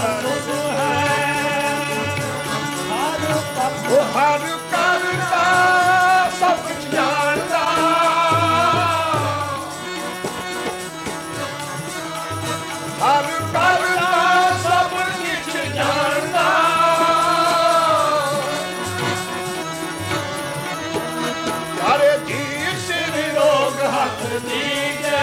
ਹਰ ਕਰਦਾ ਸਭ ਕੁਝ ਜਾਣਦਾ, ਹਰ ਕਰਦਾ ਸਭ ਕੁਝ ਜਾਣਦਾ, ਹਰੇ ਜੀ ਸਿਰ ਰੋਗ ਹੱਥ ਦੀਜੈ,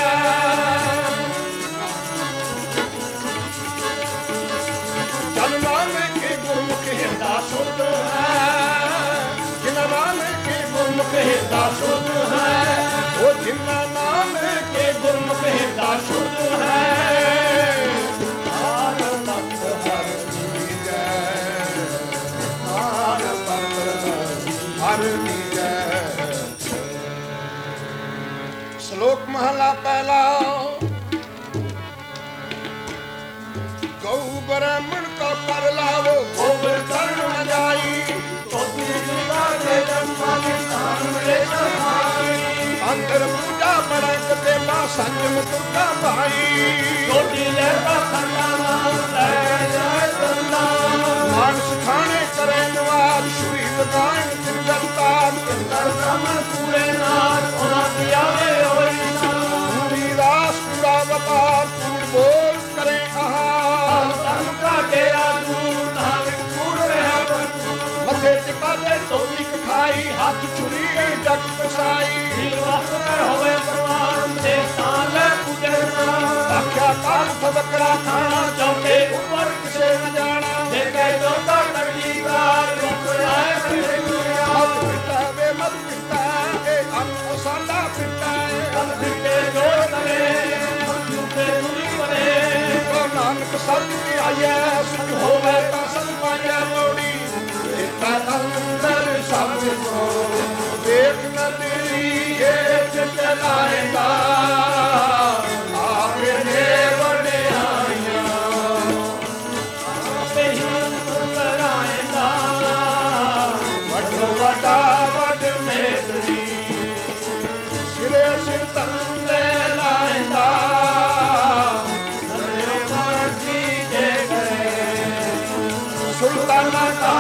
ਜਨ ਨਾਨਕ ਗੁਰਮੁਖ ਹਿਰਦਾ ਸੁਧ ਹੈ, ਜਿਨ੍ਹਾਂ ਨਾਨਕ ਗੁਰਮੁਖ ਹਿਰਦਾ ਸੁਧ ਹੈ, ਉਹ ਜਿਨ੍ਹਾਂ ਨਾਨਕ ਗੁਰਮੁਖ ਹਿਰਦਾ ਸੁਧ ਹੈ, ਹਰ ਭਗਤ ਹਰ ਦੀਜੈ, ਹਰ ਭਗਤ ਹਰ ਦੀਜੈ। ਸ਼ਲੋਕ ਮਹਲਾ ਪਹਿਲਾ। ਗਊ ਬ੍ਰਾਹਮਣ ਕਾ ਕਰ ਲਾਵੋ, ਗੋਬਰ ਕਰਨ ਨ ਜਾਈ, ਅੰਦਰ ਪੂਜਾ ਬੜਕ ਤੇ ਬਾ ਸੰਜਮ ਤੁਰਦਾ ਭਾਈ, ਛੋਟੀ ਲਹਿਰਾ ਖੰਡਾ ਲੈ ਜਾਏ ਤੰਦਾ, ਮਾਨਸ ਖਾਣੇ ਕਰੇ ਨਵਾਜ, ਸ਼ੁਰੀ ਲਗਾਇਣ ਤਿਰਗਤਾ, ਅੰਦਰ ਬ੍ਰਾਹਮਣ ਪੂਰੇ ਨਾਲ ਉਹਨਾਂ ਦੀ ਆਵੇ ਹੋਈ ਨਾ, ਪੂਰੀ ਰਾਸ ਪੂਰਾ ਵਪਾਰ, ਕੂੜ ਬੋਲ ਕਰੇ ਆਹਾਰ, ਧਰਮ ਕਾ ਡੇਰਾ ਦੂਰ ਨਾਲ ਕੂੜ ਰਿਹਾ ਮੱਥੇ ਟਿਕਾਦੇ ਧੋਤੀ ਖਾਈ, ਹੱਥ ਛੁਰੀ ਜਗ ਪਸਾਈ, ਵਸਤਰ ਹੋਵੇ ਪ੍ਰਵਾਨ ਤੇ ਤਾਂ ਲੈ ਪੁੱਜਣਾ, ਆਖਿਆ ਕਾਲ ਫਬਕਰਾ ਖਾਣਾ, ਚੌਕੇ ਉੱਪਰ ਕਿਸੇ न ਜਾਣਾ, ਦੇਖੇ ਜੋਤਾ ਕੱਢੀ ਕਾਰ, ਰੁਪਿਆਏ ਮੇਰੇ ਗੁਰਿਆ, ਮਤ ਪਿੱਟਾ ਵੇ ਮਤ ਪਿੱਟਾ, ਇਹ ਅੰਨ ਸਾਡਾ ਪਿੱਟਾ, ਅੰਨ ਪਿੱਟੇ ਜੋ ਕਰੇ ਝੂਠੇ ਦੂਰੀ ਬਣੇ, ਕੋ ਨਾਨਕ ਸੱਚ ਕੀ ਆਈਐ, ਸੁਖ ਹੋਵੇ ਤਾਂ ਸਭ ਪਾਈਐ ਮੋੜੀ, ਅੰਦਰ ਸਭ ਕੋ ਵੇਖ ਨਦਰੀ ਹੇਠ ਚਲਾਏਗਾ, ਆਪੇ ਨੇ ਵਡਿਆਈਆਂ ਆਪੇ ਹੀ ਕਰਾਏਗਾ, ਵੱਡੋ ਵੱਡਾ ਵੱਡ ਮੇਤਰੀ, ਸਿਰੇ ਸਿਰ ਤੰਦੇ ਲਾਏਗਾ, ਨਰੇ ਮਰਜੀ ਜੇ ਕਰੇ, ਸੁਲਤਾਨਾ ਕਾ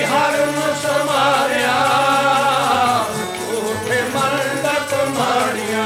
ਮਾਰਿਆ, ਝੂਠੇ ਮੰਡਪ ਮਾੜੀਆਂ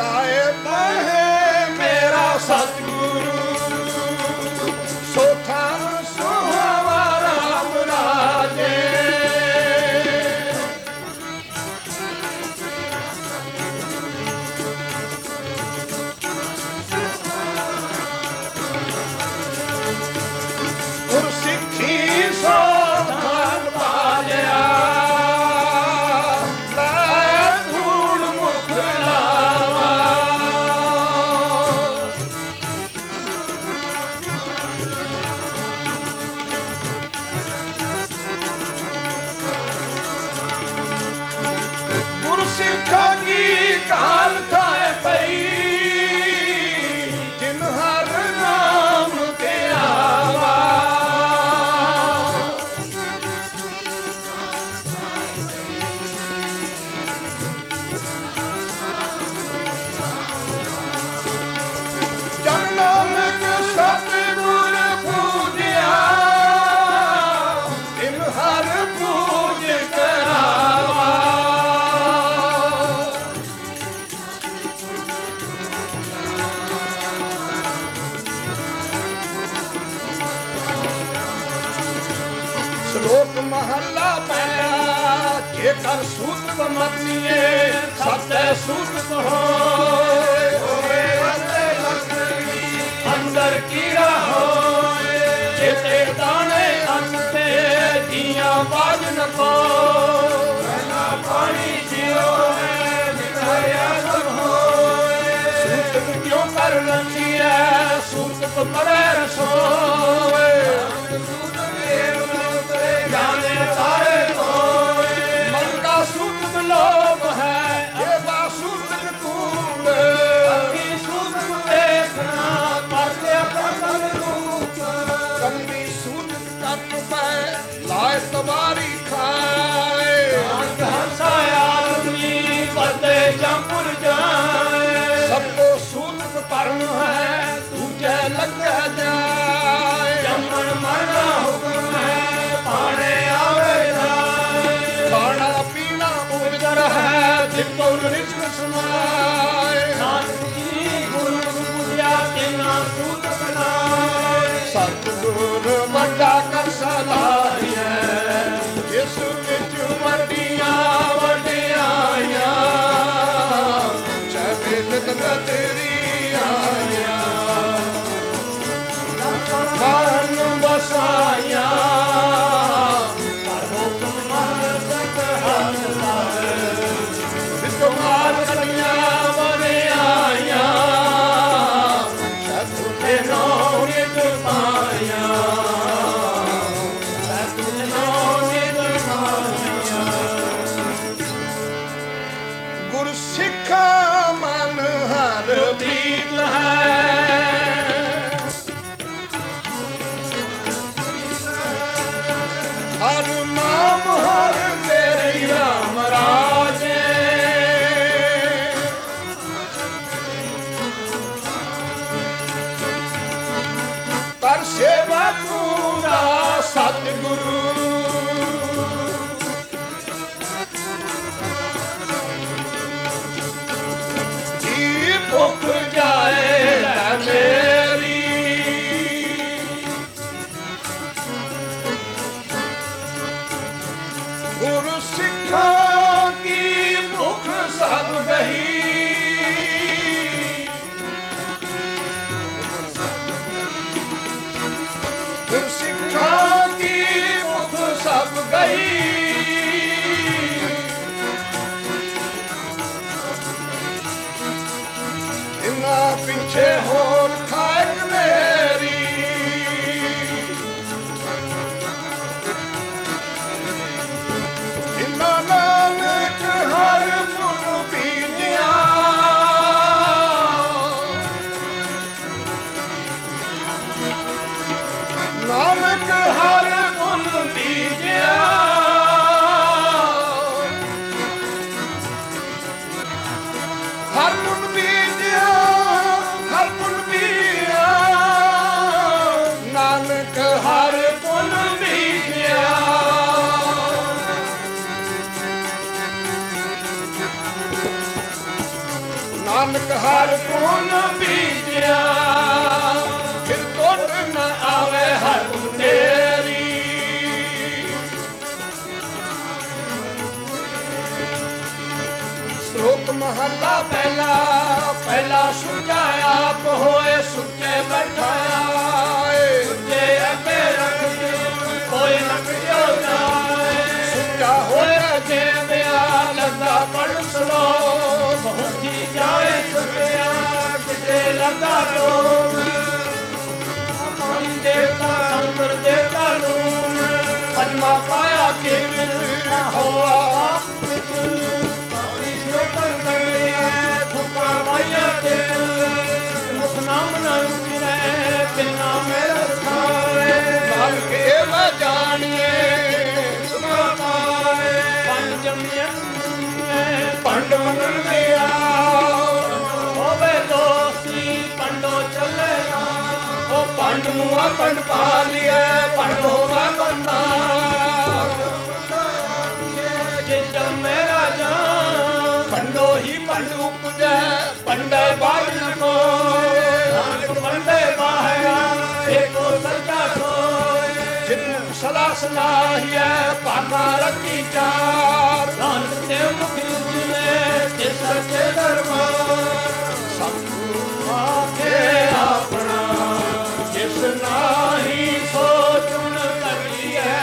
ਜਾਏ ਬਹਿ ਮੇਰਾ ਸਤਿਗੁਰੂ ਸੋਥਾਂ ਸੁਹਾਵਾ ਰਾਮ ਰਾਜੇ ਗੁਰਸਿੱਖੀ ਸੋਧਾਨ ਪਾਲਿਆ ਲੈ ਧੂੜ ਮੁਖ ਲਾਵਾ ਗੁਰਸਿੱਖਾਂ ਕੀ ਕਾਲ ਖਾਏ ਪਈ ਜਿਨ ਹਰ ਨਾਮ ਤੇ ਆਵਾ ਜਨ ਨਾਨਕ ਸਤਿਗੁਰ ਪੂਜਿਆ ਜਿਨ ਹਰ ਪੂਜ ਕਰਾਵਾ ਸ਼ਲੋਕ ਮਹੱਲਾ ਪਹਿਲਾ ਜੇਕਰ ਸੂਤ ਮੰਨੀਏ ਸਤਿ ਸੂਤ ਹੋਏ ਹੋਏ ਅੰਤੇ ਲਖਣੀ ਅੰਦਰ ਕੀੜਾ ਹੋਏ ਚੇਤੇ ਦਾਣੇ ਅੰਨ ਤੇ ਦੀਆਂ ਬਾਜ ਨ ਕੋ ਪਹਿਲਾ ਪਾਣੀ ਜਿਉ ਹੈ ਨਿਕਲਿਆ ਸਭ ਹੋਏ ਸੂਤ ਕਿਉਂ ਕਰ ਲੰਦੀ ਹੈ ਸੂਤ ਮਰੇ ਰਸੋਏ ਜਾਣੇ ਸਾਰੇ ਹੋਏ ਮਨ ਦਾ ਸੂਤ ਲੋਭ ਹੈ ਇਹ ਬਾ ਸੂਤ ਕੂੜ ਅੱਖੀ ਸੂਤ ਦੇਖਣਾ ਪਰਦੇ ਆਪਣਾ ਰੂਪ ਕੰਦੀ ਸੂਤ ਕਰਨ ਪੈ ਲਾਇ ਤਵਾਰੀ ਖਾਏ ਅੰਤ ਹੰਸਾ ਆਦਮੀ ਪਰਦੇ ਜੰਪੁਰ ਜਾਏ ਸਭ ਕੋ ਸੂਤ ਭਰਨ ਹੈ ਦੂਜੇ ਲੱਗਾ ਜਾਏ ਜੰਮਣ ਮਰਨਾ ਹੁਕਮ ਹੈ ਪਾਣੇ ਆਵੇ ਜਾਏ ਖਾਣਾ ਪੀਣਾ ਉਜਰ ਹੈ ਜਿਤੋਂ ਰਿਜ਼ਕ ਸਮਾਏ ਨਾਨਕ ਜੀ ਗੁਰੂ ਪੂਜਿਆ ਤਿਨਾ ਸੂਤ ਬਣਾਏ ਸਤਿਗੁਰ ਵੱਡਾ ਕਰ ਸਲਾਹੀਐ ਇਸ ਵਿੱਚ ਵੱਡੀਆਂ ਵਡਿਆਈਆਂ ਚਾਹੇ ਤਨ ਤੇਰੀ ਆਇਆ ਮਨ ਬਸਾਇਆ ਮਾਰ ਕਲੀਆਂ ਵਰਿਆਈਆਂ ਸਤਿ ਤੇ ਨਾਮ ਨਿਤ ਪਾਇਆ ਸਤਿ ਤੇ ਨਾਮ ਨਿਤ ਪਾਇਆ ਗੁਰਸਿੱਖਾ ਮਨ ਹਰ ਪ੍ਰੀਤ ਹੈ ਹਰ ਨਾਮ ਹਰ ਤੇਰੀ ਰਾਮ ਰਾਜੇ ਕਰ ਸੇਵਾ ਪੂਰਾ ਸਤਿਗੁਰੂ ਜੀ ਭੁੱਖ ਜਾਏ ਲੈ ਮੇਰੀ ਗੁਰੂ ਸਿੱਖਾਂ ਕੀ ਭੁੱਖ ਸਭ ਗਈ ਗੁਰੂ ਸਿੱਖਾਂ ਕੀ ਭੁੱਖ ਸਭ ਗਈ ਇਨਾ ਪਿੱਛੇ ਹੋਰ ਖਾਇਕ ਮੇਰੀ ਇਨਾ ਨਾਨਕ ਹਰ ਪੁਨ ਬੀਜਿਆ ਨਾਨਕ ਹਰ ਪੁਨ ਬੀਜਿਆ ਹਰ ਪੁਨ ਬੀਜਿਆ ਹਰ ਪੁਨ ਸੁੱਚਾ ਆਪ ਹੋਏ ਸੁੱਚੇ ਬੈਠਾਏ ਸੁੱਚੇ ਅੱਗੇ ਰੱਖਦੇ ਕੋਈ ਨਾ ਕਿਉ ਜਾਏ ਸੁੱਚਾ ਹੋਏ ਜਿੰਦਿਆ ਲੱਗਾ ਪੜ ਸਲੋ ਬਹੁਤੀ ਜਾਏ ਸੁੱਚਿਆ ਕਿਤੇ ਲੱਗਾ ਲੋਗ ਮਨ ਦੇਵਤਾ ਸੰਦਰ ਦੇਵਤਾ ਨੂੰ ਪੰਜਵਾ ਪਾਇਆ ਕਿਵੇਂ ਹੋਆ ਨਾਮ ਨਾਲ ਮਿਲੇ ਬਿਨਾ ਮੇਰੇ ਖਾਏ ਨਾਲ ਕੇ ਵਾ ਜਾਣੀਏ ਤੁਮਾ ਪਾਏ ਪੰਜਮਿਆਂ ਪੰਡ ਮੰਗਣ ਗਿਆ ਹੋਵੇ ਦੋਸਤੀ ਪੰਡੋ ਚੱਲੇਗਾ ਉਹ ਪੰਡ ਨੂੰ ਆ ਪੰਡ ਪਾ ਲਿਆ ਪੰਡ ਹੋਵਾ ਬੰਦਾ ਜਿੱਦ ਮੇਰਾ ਜਾਨ ਪੰਡੋ ਹੀ ਪੰਡ ਉਪਜੈ ਪੰਡੇ ਬਾੜ ਨਕੋ ਪੰਡੇ ਬਾਹਿਆ ਏਕੋ ਸੱਚਾ ਕੋਈ ਜਿਨ ਸਦਾ ਸਲਾਹੀਐ ਭਾਗਾ ਰੱਖੀ ਚਾਰ ਨਾਨਕ ਤੇ ਮੁਖੀ ਜਿਵੇਂ ਤੇ ਸੱਚੇ ਦਰਬਾਰ ਸਤਿਗੁਰੂ ਆਖੇ ਆਪਣਾ ਜਿਸ ਨਾਹੀ ਸੋਚੁਣ ਕਰੀਐ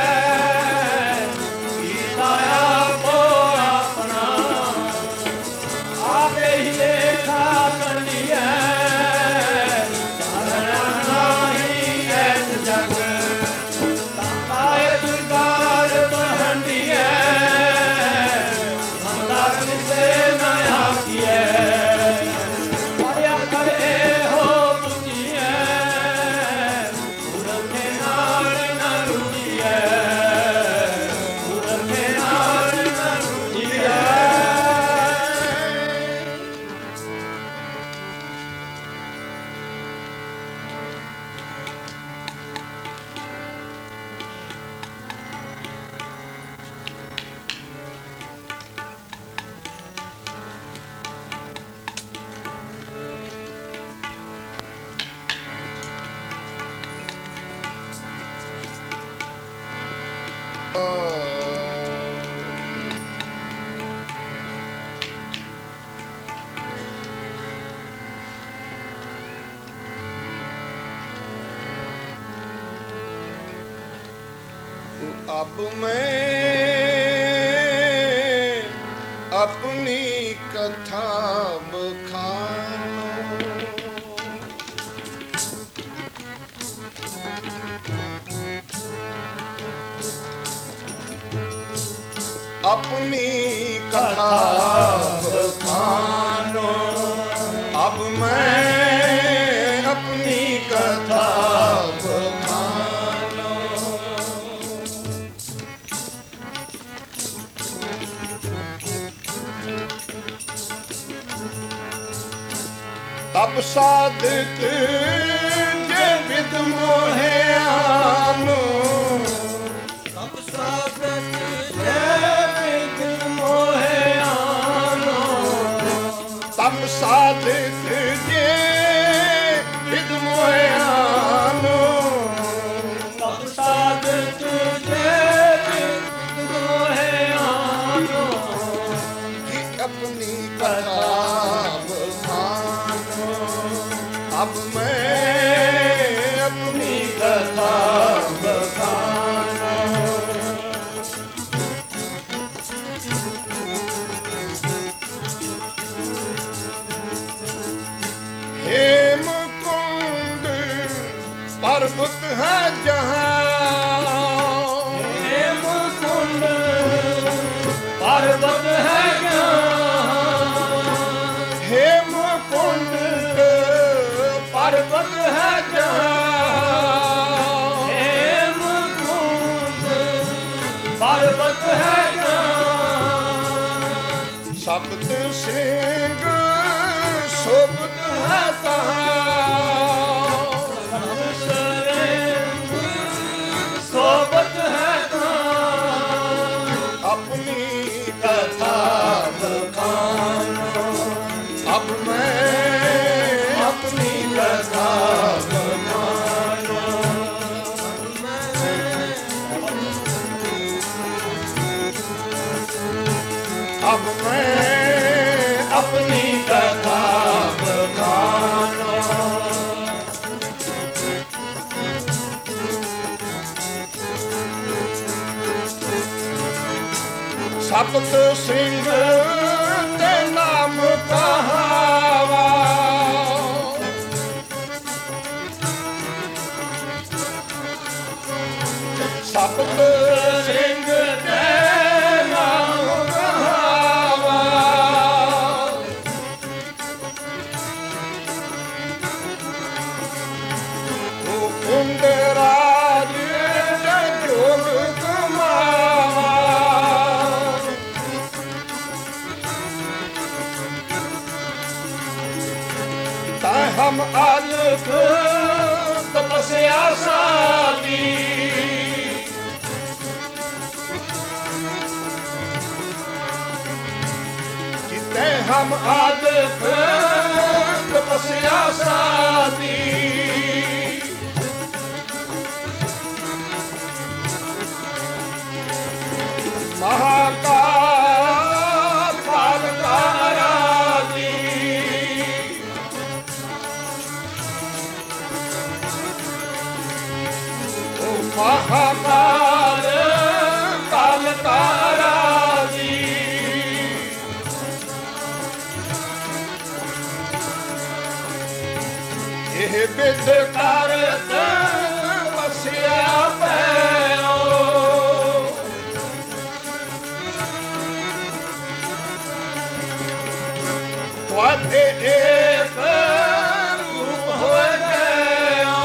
ਕੀਤਾ ਆਪੋ ਆਪਣਾ ਆਪੇ ਹੀ ਲੇਖਾ ਕਰੀਐ अब मैं अपनी कथा बखानूं अपनी कथा बखानूं अब मैं अपनी कथा तब साधक जे विद मोहियानो तब साधक जे विद मोहियानो तब साधक जे विद मोहियानो तब साधक जे विद मोहियानो कि अपनी कथा अब मैं अपनी कथा बखाना हेमकुंड पर्वत है जहाँ हेमकुंड पर्वत है जहाँ हेमकुंड पर्वत है जहाँ हेमकुंड पर्वत है जहाँ शब्द सिंह शोभत है तहाँ शोभत है तहाँ अपनी कथा बखानो अब मैं अपनी कथा अब मैं अपनी ਭਗਤ ਸਿੰਘ ਤੇ ਨਾਮ ਕਹਾਵਾ ਭਗਤ ਸਿੰਘ ਤੇ ਨਾਮ ਕਹਾਵਾ ਉਹ ਕੁੰਡ ਰਾਜ ਜੋਗ ਕਮਾਵਾ ਤਾਂ ਹਮ ਆਲਖ ਤਪਸਿਆ ਸਾਦੀ हम आदफ तपस्या सादी महाकाल पालकारादी महाकाल पालकारादी ਇਹ ਬਿਦ ਕਰਤ ਵਸਿਆ ਪੈਓ ਤੁਹਾਡੇ ਏਕ ਰੂਪ ਹੋਏ ਗਇਓ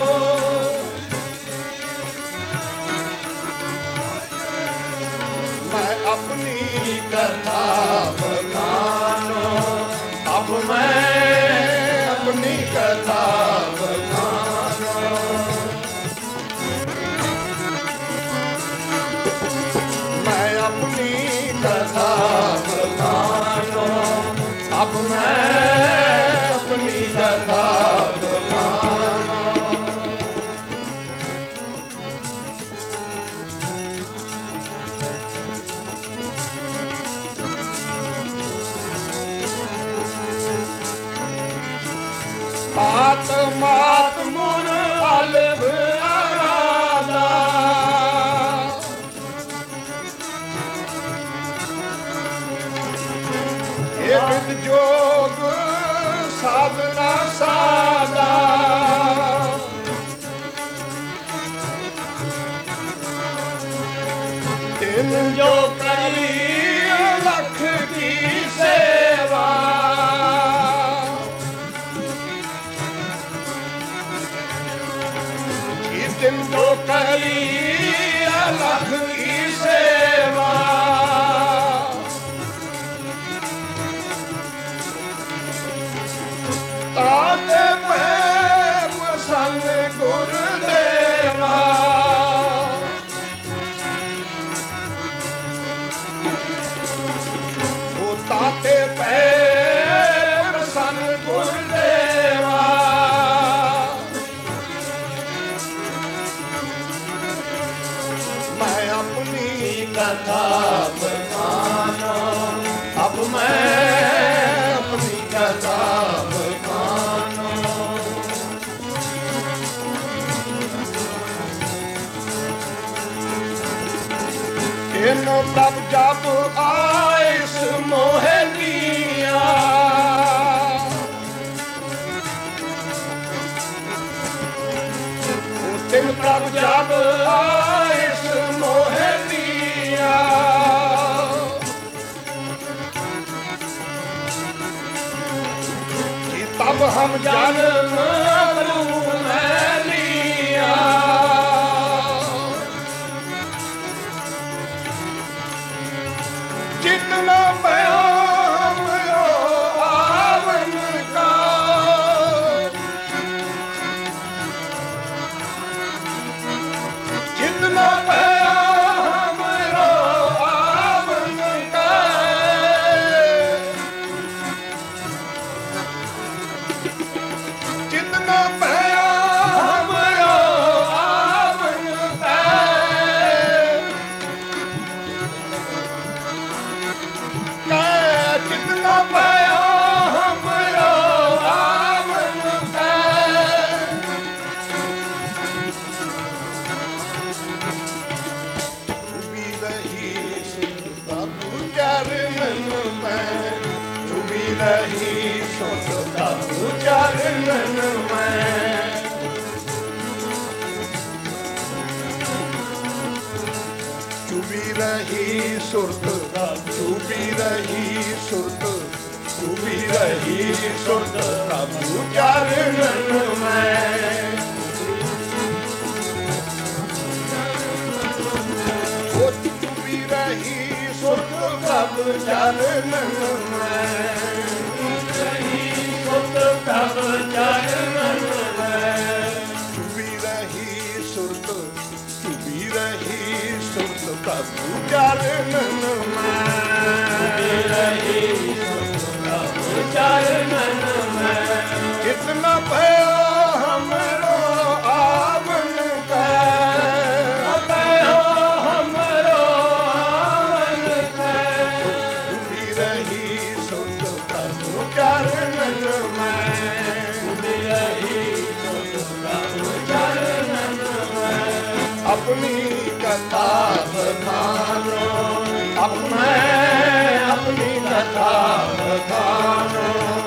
ਮੈਂ ਆਪਣੀ ਕਥਾ ਬਖਾਨੋ ਅਬ ਮੈਂ अपनी कथा बखानो मैं अपनी कथा बखानो अब मैं अपनी कथा बखानो ਮਾਤ ਮੁਨ ਅਲਭ ਆਰਾਦਾ ਇਹ ਵਿਦ ਜੋਗ ਸਾਧਨਾ ਸਾਦਾ ਤਿਨ ਜੋ ਕਰੀ ਲਖ ਕੀ ਸੇਵਾ जिंदो करी अलख की सेवा ताते प्रेम संग गुरुदेवा वो ताते प्रेम संग गुरुदेवा कथा बखानो अब मैं अपनी कथा बखानो इन तब जब आइस मोहनिया दिन तब जब आइस मोहनिया तब हम जन्म में लिया जितना प्याम आवन का जितना प्याम आवन का जितना ਸੁਰਤ ਡੂਬੀ ਰਹੀ ਸੁਰਤ ਡੂਬੀ ਰਹੀ ਸੁਰਤ ਪ੍ਰਭੂ ਚਰਨਨ ਮੈਂ ਉਹ ਡੂਬੀ ਰਹੀ ਸੁਰਤ ਪ੍ਰਭੂ ਚਰਨਨ ਮੈਂ ਡੂਬੀ ਰਹੀ ਸੁਰਤ ਡੂਬੀ ਰਹੀ ਸੁਰਤ ਪ੍ਰਭੂ ਚਰਨਨ ਮੈਂ ਡੂਬੀ ਰਹੀ ਸੁਰਤ ਪ੍ਰਭੂ ਚਰਨਨ ਮੈਂ ਕਿਤਨਾ ਭਇਆ ਹਮਰੋ ਆਵਨ ਕੈ ਭਇਆ ਹਮਰੋ ਆਵਨ ਕੈ ਡੂਬੀ ਰਹੀ ਸੁਰਤ ਪ੍ਰਭੂ ਚਰਨਨ ਮੈਂ अपनी कथा बखानो अपनी कथा बखानो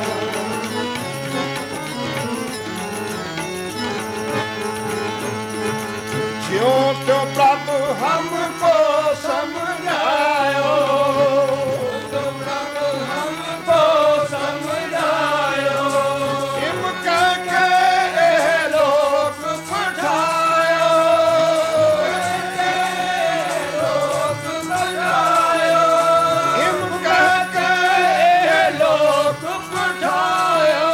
ज्यों त्यों प्रभु हमको समझायो तो प्रभु हमको समझायो इम कह के लोक पठायो इम कह के लोक पठायो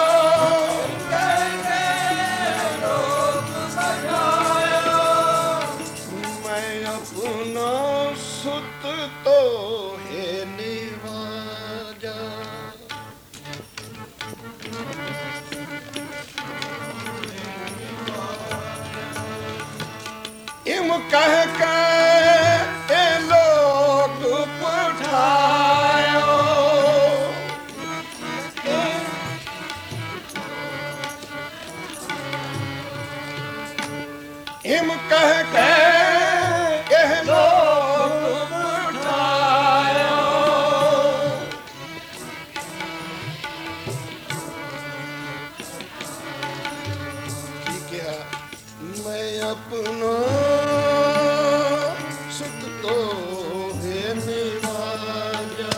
मैं अपना सुत तो है निवाजा इम कह के लोग पठायो इम कह के लोग पठायो ठीक है मैं अपना सुख तो है निवाजा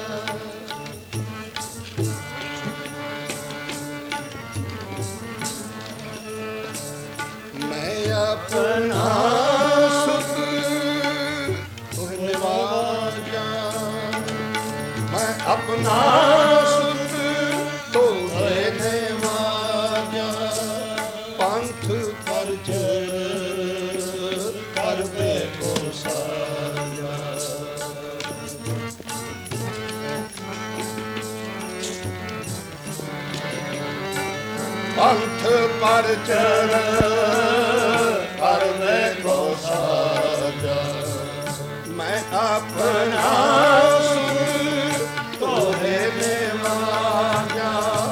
मैं अपना सुख तो है निवाजा मैं अपना सुख तो है निवाजा पंथ पर चल कर बैठो साजा पंथ पर चल कर बैठो साजा मैं अपना सुख तोहे निवाजा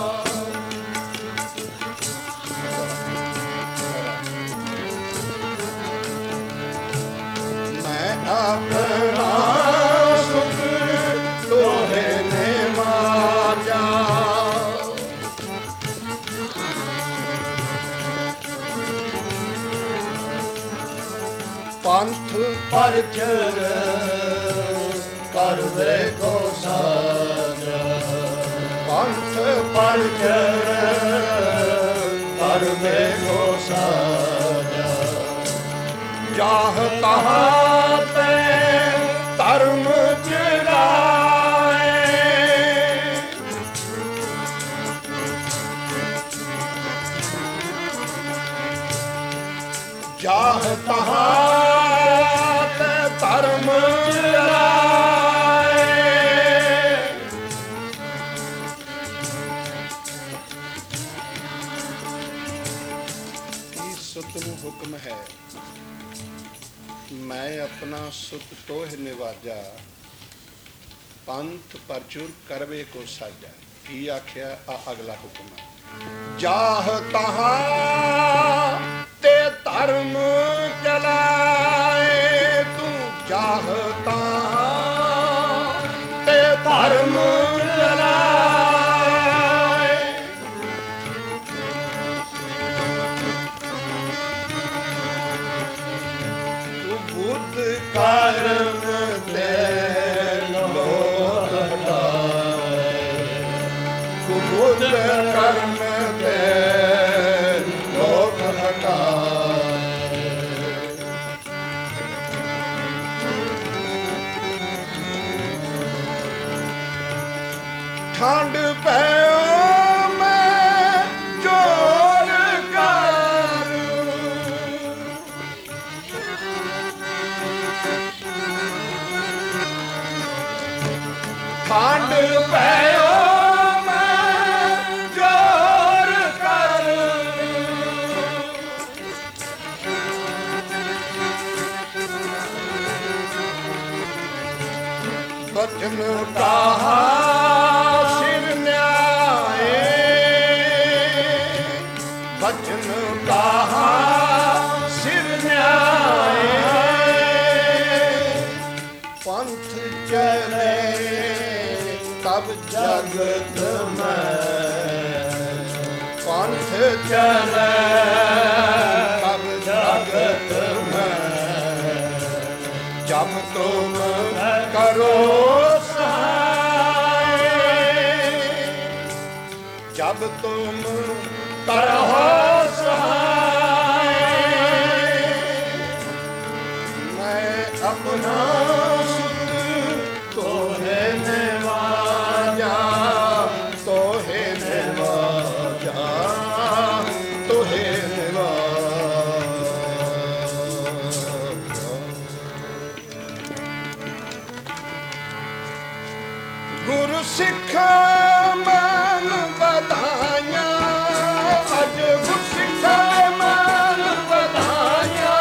मैं अपना सुख तोहे निवाजा पंथ पर चल कर देखो साजा पंथ पर चल कर देखो साजा जाह तहाँ पे धर्म चिराए जाह तहाँ पे धर्म चिराए ਸਤ ਨੂੰ ਹੁਕਮ ਹੈ ਮੈਂ ਆਪਣਾ ਸੁਤ ਤੋਹ ਨਿਵਾਜਾ ਪੰਥ ਪਰਚੁਰ ਕਰਵੇ ਕੋ ਸਾਜਾ ਕੀ ਆਖਿਆ ਆ ਅਗਲਾ ਹੁਕਮ ਜਾਹ ਤਹਾਂ ਤੇ ਧਰਮ ਚਲਾਏ ਤੂੰ ਜਾਹ ਤਹਾਂ ਤੇ ਧਰਮ ਚਲਾਏ ਤੂੰ ਬੁੱਧ ਕਰਮ ਤੇ ਬਚਨ ਕਹਾ ਸਿਰ ਨਿਆਏ, ਬਚਨ ਕਹਾ ਸਿਰ ਨਿਆਏ, ਪੰਥ ਚਲੇ ਤਬ ਜਗਤ ਮੈਂ, ਪੰਥ ਚਲੇ ਤਬ ਜਗਤ ਮੈਂ, ਜਬ ਤੁਮ ਕਰੋ ਸਹਾय, जब तुम करहो सहाय, मैं अपना सुख तोहे निवाजा, तोहे निवाजा, तोहे निवाजा। गुरु सिखा मन बधाया, अज गुरु सिखा मन बधाया,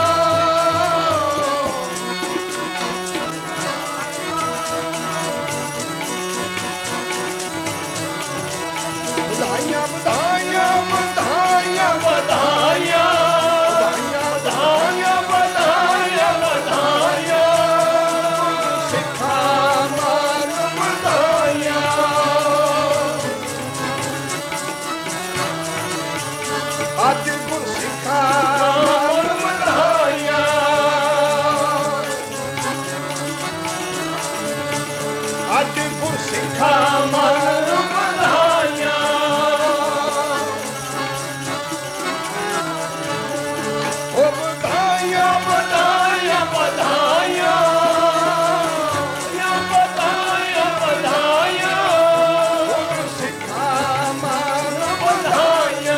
बधाइयां बधाइयां बधाइयां बधाइयां, बधाइयां बधाइयां बधाइयां, सिखा मन बधाइयां, ਅੱਜ ਗੁਰ ਸਿੱਖਾ ਮਨ ਵਧਾਈਆਂ, ਅੱਜ ਗੁਰ ਸਿੱਖਾ ਮਨ ਵਧਾਈਆਂ, ਉਹ ਵਧਾਈਆਂ ਵਧਾਈਆਂ ਵਧਾਈਆਂ, ਵਧਾਈਆਂ ਵਧਾਈਆਂ, ਗੁਰ ਸਿੱਖਾ ਮਨ ਵਧਾਈਆਂ,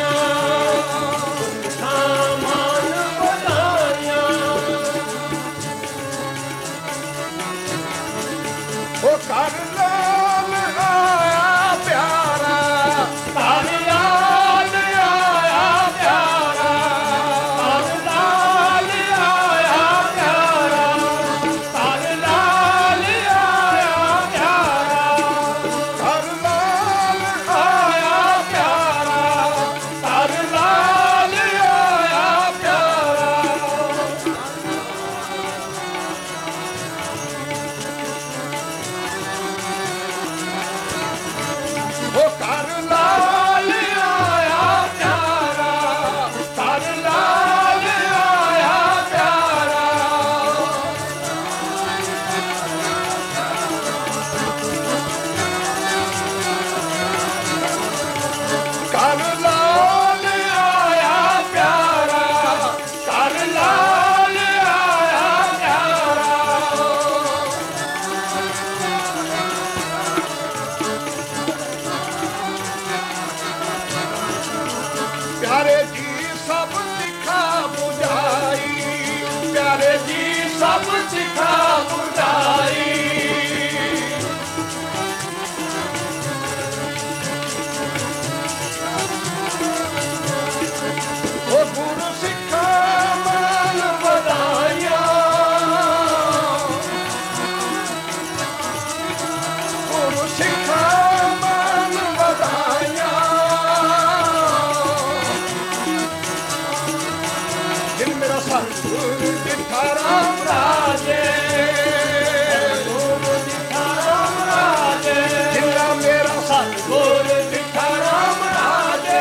ਕਰ ਲਾਲ ਆਇਆ ਪਿਆਰਾ, ਕਰ ਲਾਲ ਆਇਆ ਪਿਆਰਾ, ਕਰ ਲਾਲ ਆਇਆ ਪਿਆਰਾ, ਕਰ ਲਾਲ ਆਇਆ ਪਿਆਰਾ, ਕਰ ਲਾਲ ਆਇਆ ਪਿਆਰਾ, ਕਰ ਲਾਲ ਆਇਆ ਪਿਆਰਾ, ਉਹ ਕਰ ਲਾਲ ਆਇਆ ਪਿਆਰਾ, ਕਰ ਲਾਲ ਆਇਆ ਪਿਆਰਾ, ਕਰ ਲਾਲ ਆਇਆ ਪਿਆਰਾ, ਕਰ ਲਾਲ ਆਇਆ ਪਿਆਰਾ, प्यारे जी सब सिखा बुझाई, प्यारे जी सब सिखा बुझाई, ओ गुरु सिखा मन बधाइया, गुरु सिखा मन बधाइया, मेरा सतगुरु दिखा राम राजे, गुरु दिखा राम राजे, जिन्ना मेरा सतगुरु दिखा राम राजे,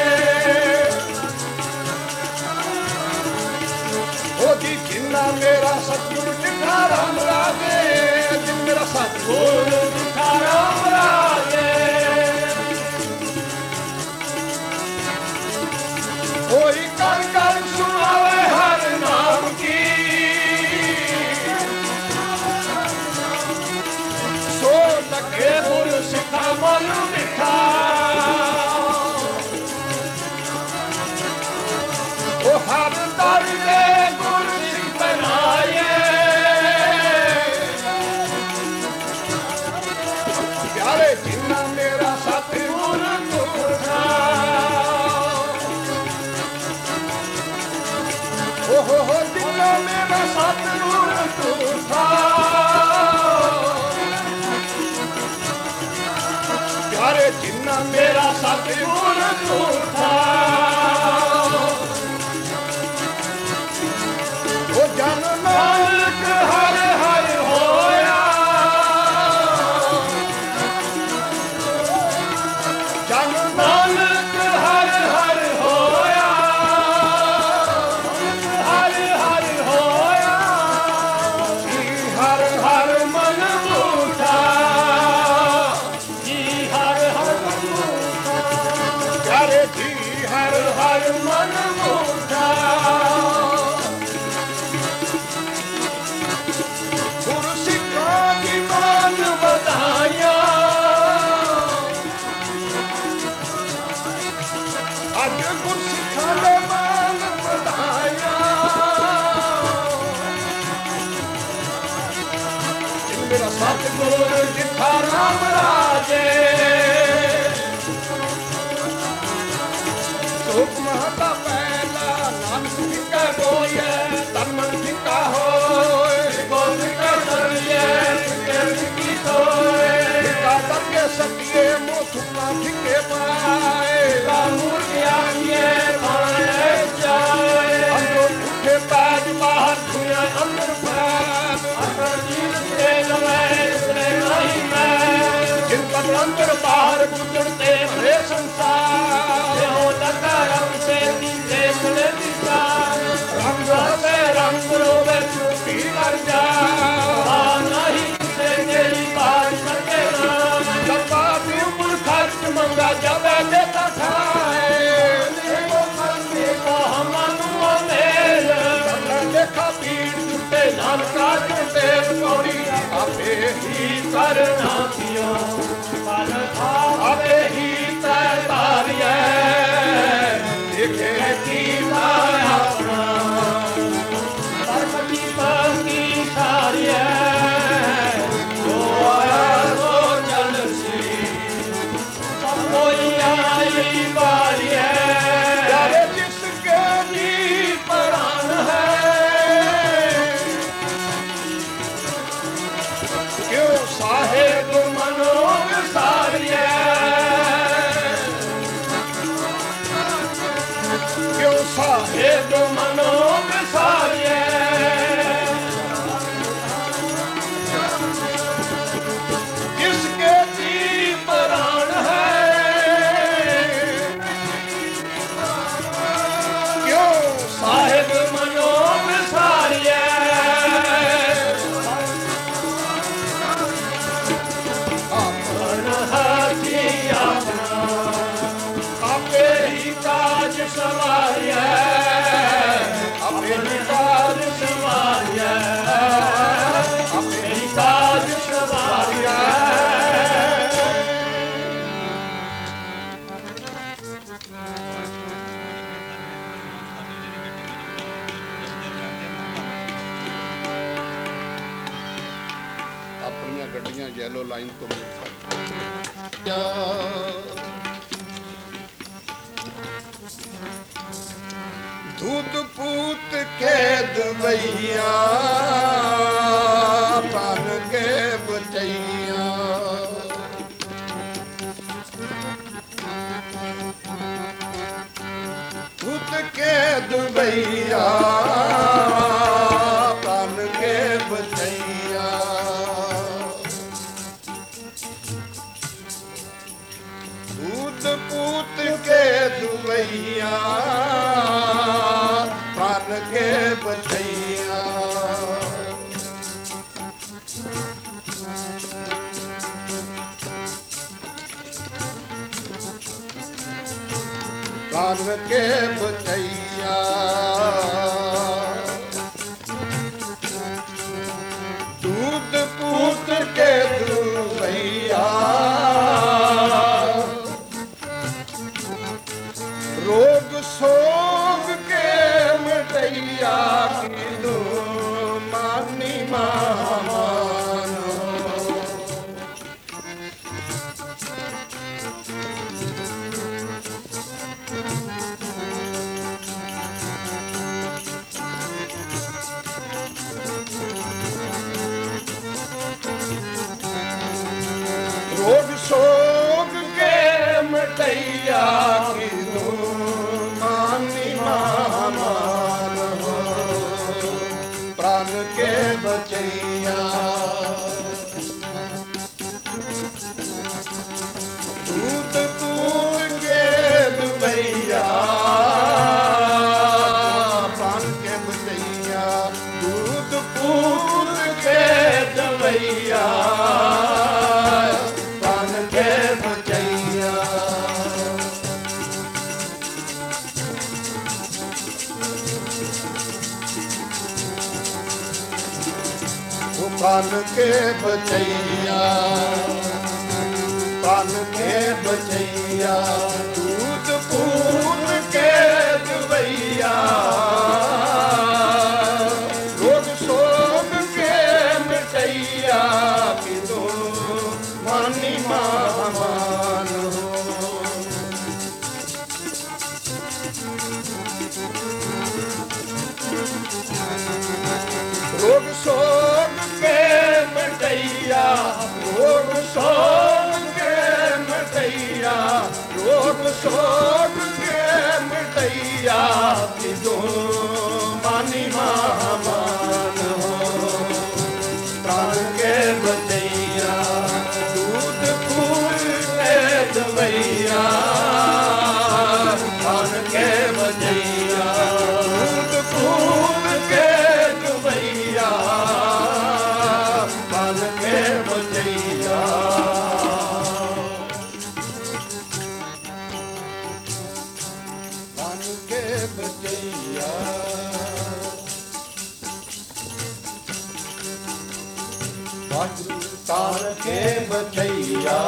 ओ जी जिन्ना मेरा सतगुरु दिखा राम राजे, जिन मेरा सतगुरु दिखा राम राजे, कोई कर कर सुनावे हर नाम की, सो लगे गुरु सिखा मन मिठा, ओ हर दर दे गुरु सिख बनाए, प्यारे जिन्ना मेरा सतगुरु तुझा, हो जिन्ना मेरा सतगुरु तुझा, ਨਾ ਮੇਰਾ ਸਤਿਗੁਰ ਝੂਠਾ। ਉਹ ਜਨ ਨਾਨਕ ਹਰ ਹਰ ਹੋਇਆ, ਜਨ ਨਾਨਕ ਹਰ ਹਰ ਹੋਇਆ, ਹਰ ਹਰ ਹੋਇਆ। ਜੀ ਹਰ ਹਰ ਮਨ ਬੂਠਾ, ਜੀ ਹਰ ਹਰ ਮਨ ਬੂਠਾ, ਪਿਆਰੇ ਜੀ ਹਰ ਹਰ ਮਨ ਬੂਠਾ। ਗੁਰਸਿੱਖਾਂ ਦੀ ਮਾਨ ਵਧਾਈਆਂ, ਅੱਜ ਗੁਰਸਿੱਖਾਂ ਦੇ ਮਾਨ ਵਧਾਈਆਂ। ਮੇਰਾ ਸਤਿਗੁਰ ਜਿੱਥਾ ਰਾਮ ਰਾਜੇ, ਹੁਕਮ ਦਾ ਪਹਿਲਾ ਨਾਨਕ ਫਿੱਕਾ ਹੋਏ, ਧਰਮਨ ਫਿੱਕਾ ਹੋਏ, ਗੋਲ ਫਿੱਕਾ ਕਰੀਏ, ਫਿੱਕੇ ਫਿੱਕੀ ਹੋਏ। ਫਿੱਕਾ ਕਰਕੇ ਸੱਟੀਏ, ਮੂੰਹ ਸੁੱਕਾ ਫਿੱਕੇ ਪਾਏ, ਕਾਮੂਰ ਆਈਏ ਪਾਣੇ ਜਾਏ। ਅੰਦਰੋਂ ਉੱਠੇ ਪੈਜ ਬਾਹਰ ਦੁਨੀਆ ਅੰਦਰ ਪੈਜ, ਅੰਦਰ ਜੀਵ ਤੇ ਲਵੇ ਉਤਰੇ ਨਹੀਂ ਮੈਂ। ਜਿਨ ਪਰ ਅੰਦਰ ਬਾਹਰ ਗੁਜ਼ਰਤੇ ਭਰੇ ਸੰਸਾਰ, ਇਹੋ ਲੱਗਾ ਰੰਗ ਤੇ ਦੀਦੇ ਮਿਲੇ ਵਿਚਾਰ। ਰੰਗ ਹੋਵੇ ਰੰਗ ਰੋਵੇ ਝੂਠੀ ਕਰ ਜਾ, ਆ ਨਹੀਂ ਕਿਸੇ ਤੇਰੀ ਬਾਤ ਸਕੇ ਨਾ। ਲੱਭਾ ਦੀ ਉਮਰ ਖਰਚ ਮੰਗਾ ਜਾਵੇ ਦੇਤਾ ਖਾਏ, ਦੇਖੋ ਮਰਦੇ ਕੋ ਹਮਨੂ ਮੇਲ। ਦੇਖਾ ਪੀੜ ਛੁੱਟੇ ਨਾਨਕਾ ਛੁੱਟੇ ਪੌੜੀ, ਆਪੇ ਹੀ ਕਰਨਾ ਪਿਓ ਪਰ ਆਪੇ ਹੀ ਤੈ ਧਾਰੀਐ। ਦੇਖੇ ਕੀਤਾ ਆਪਣਾ ਪਰਮਤੀ ਬਾਕੀ ਸਾਰੀਐ। ਜੋ ਆਇਆ ਸੋ ਚੱਲ ਸੀ, ਸਭ ਕੋਈ ਆਈ ਵਾਰੀਐ। ਯਾਰੇ ਜਿਸ ਕੇ ਜੀ ਪ੍ਰਾਨ ਹੈ, ਕਿਉ ਸਾਹਿਬ ਮਨੋ ਵਿਸਾਰੀਐ। ਕਿਉ ਸਾਹਿਬ ਮਨੋ ਵਿਸਾਰੀਐ। ਜਿਸ ਕੇ ਜੀ ਪ੍ਰਾਨ ਹੈ, ਕਿਉ ਸਾਹਿਬ ਮਨੋ ਵਿਸਾਰੀਐ। ਆਪਨ ਹਾਥੀ ਆਪਣਾ, ਆਪੇ ਹੀ ਕਾਜ ਸਵਾਰੀਐ। ਆਪੇ ਹੀ ਕਾਜ ਸਵਾਰੀਐ, ਆਪੇ ਹੀ ਕਾਜ ਸਵਾਰੀਐ। ਆਪਣੀਆਂ ਗੱਡੀਆਂ ਯੈਲੋ ਲਾਈਨ ਤੋਂ ਮਿਲ ਸਕਦੀਆਂ। ਦੂਤ ਪੂਤ ਖੇਦ ਵਈਆ, ਬਨ ਕੇ ਬਚਈਆ। ਦੂਤ ਖੇਦ ਵਈਆ, ਬਨ ਕੇ ਬਚਈਆ। ਦੂਤ ਪੂਤ ਕੇ ਦੁਵਈਆ, ਬਨ ਕੇ ਬਚਈਆ। ਬਨ ਕੇ ਬਚਈਆ। ਦੂਤ ਪੂਤ ਕੇ ਦੁਵਈਆ, ਰੋਗ ਸੋਗ ਕੇ ਮਿਟਈਆ। ਕਿਦੂ ਮਾਨੀ ਮਾਮਾਨੋ, प्राण के बचैया, प्राण के बचैया, दूध पून के दुबैया, रोग शोक के मिटैया, कि दो मानी महामान हो। रोग शोक के मिटैया, रोग शोक के मिटैया, रोग शोक के मिटैया, कि दो मानी महामान हो। प्राण के बचैया, दूध फूल के दवैया, प्राण के बचैया, दूध फूल के दवैया, प्राण के बचैया। प्राण के बचैया, तार के बचैया,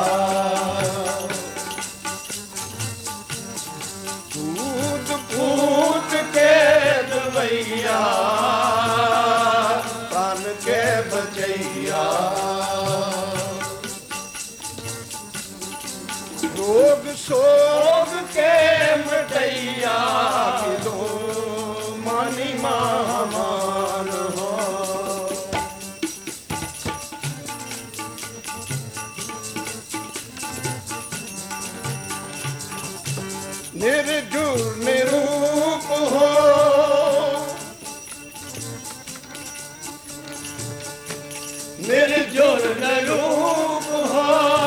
दूध पूत के दवैया, प्राण के बचैया, रोग शोक के मिटैया, कि दो मानी महामान हो। निर्जुर निरूप हो, निर्जुर निरूप हो,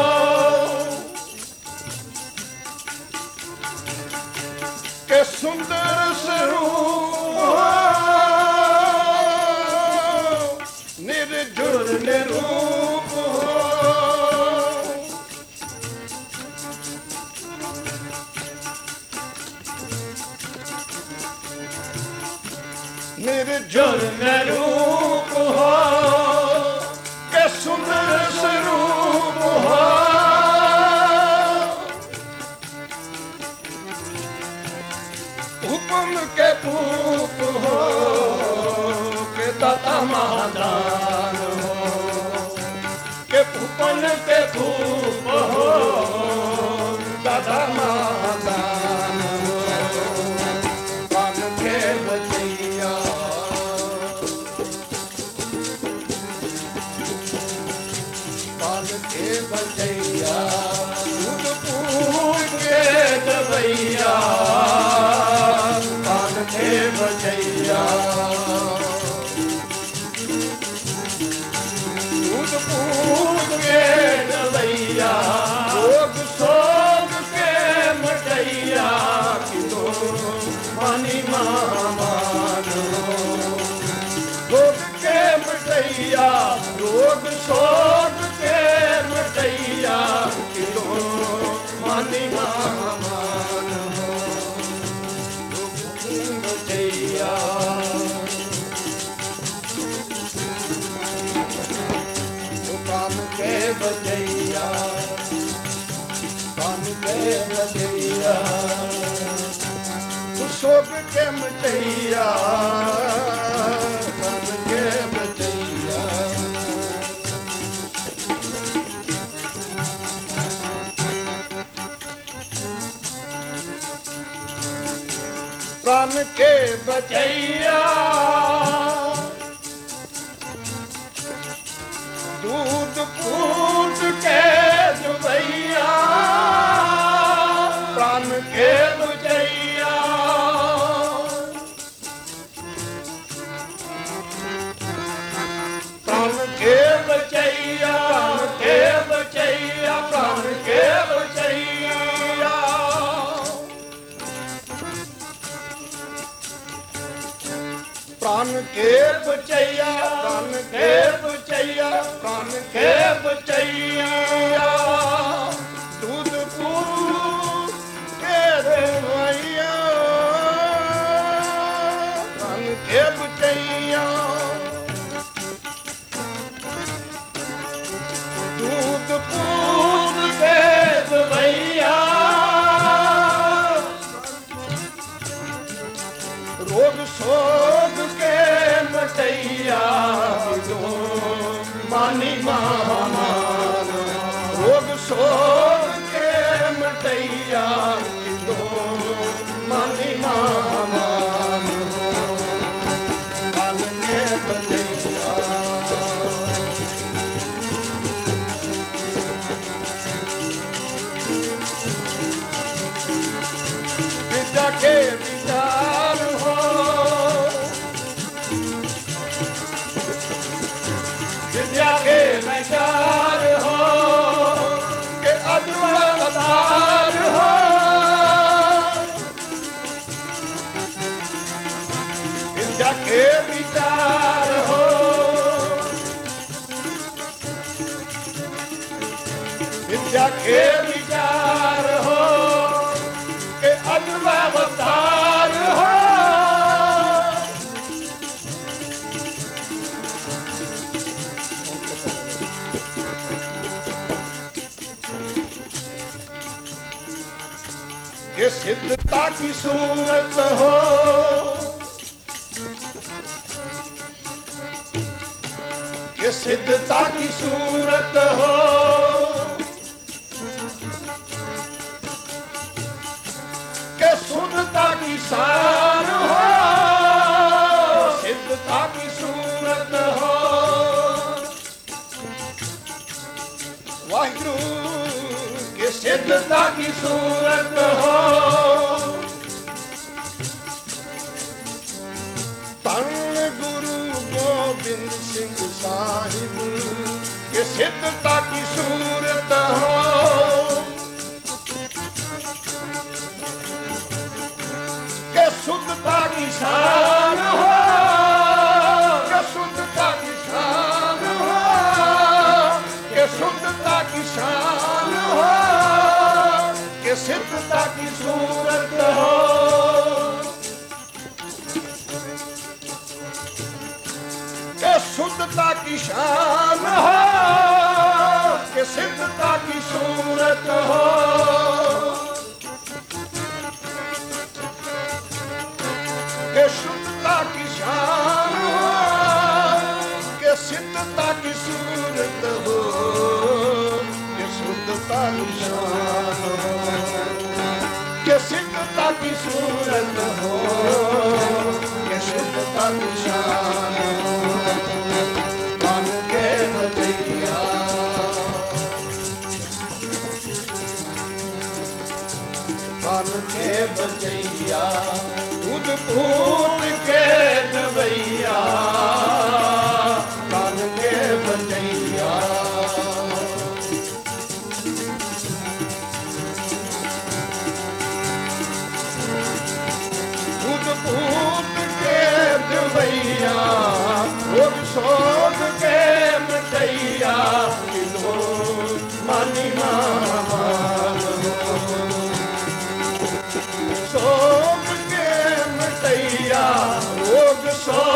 के सुंदर स्वरूप हो, निर्जुर निरूप हो, निर्जुर निरूप हो, के सुंदर स्वरूप हो, हुक्म के भूप हो, के दाता महादान हो, के भूपन के भूप हो, दाता महादान हो। प्राण के बचैया, प्राण के बचैया, दूध पूत के दवैया, प्राण के बचैया, दूध पूत के दवैया, रोग शोक के मिटैया, कि दो मानी महामान हो। रोग के मिटैया, रोग शोक के मिटैया, कि दो मानी महामान हो। रोग के मिटैया, प्राण के बचैया, प्राण के बचैया, शोक के मिटैया, प्राण के बचैया। प्राण के बचैया, दूध पूत के दुबैया, प्राण के बचैया, प्राण के बचैया, प्राण के बचैया, प्राण के बचैया, प्राण के बचैया, प्राण के बचैया, प्राण के बचैया, दूध पूत के दवैया, प्राण के बचैया, रोग सोग के मटैया मानी महामान रोग सोग के मटैया मानी महामान काल के बजैया विद्या के विचार हो विद्या के विचार हो के अद्भुत हो विद्या के विचार हो विद्या के विचार हो के अद्भुत हो ये सिद्धता की सूरत हो ये सिद्धता की सूरत हो के शुद्धता की शान हो सिद्धता की सूरत हो वाहिगुरु के सिद्धता की सूरत हो तन गुरु गोविंद सिंह साहिब के सिद्धता की सूरत हो के शुद्धता की शान हो के शुद्धता की शान हो के शुद्धता की शान हो के सिद्धता की सूरत हो के शुद्धता की शान हो के सिद्धता की सूरत हो के शुद्धता की शान हो के सिद्धता की सूरत हो के शुद्धता की शान हो के सिद्धता की सूरत हो के शुद्धता की शान हो मन के बजैया मन के बजैया दूध फूल के दवैया मन के बजैया दूध फूल के दवैया रोग सोग के मटैया किलो मानी महामान सोग के मटैया रोग सोग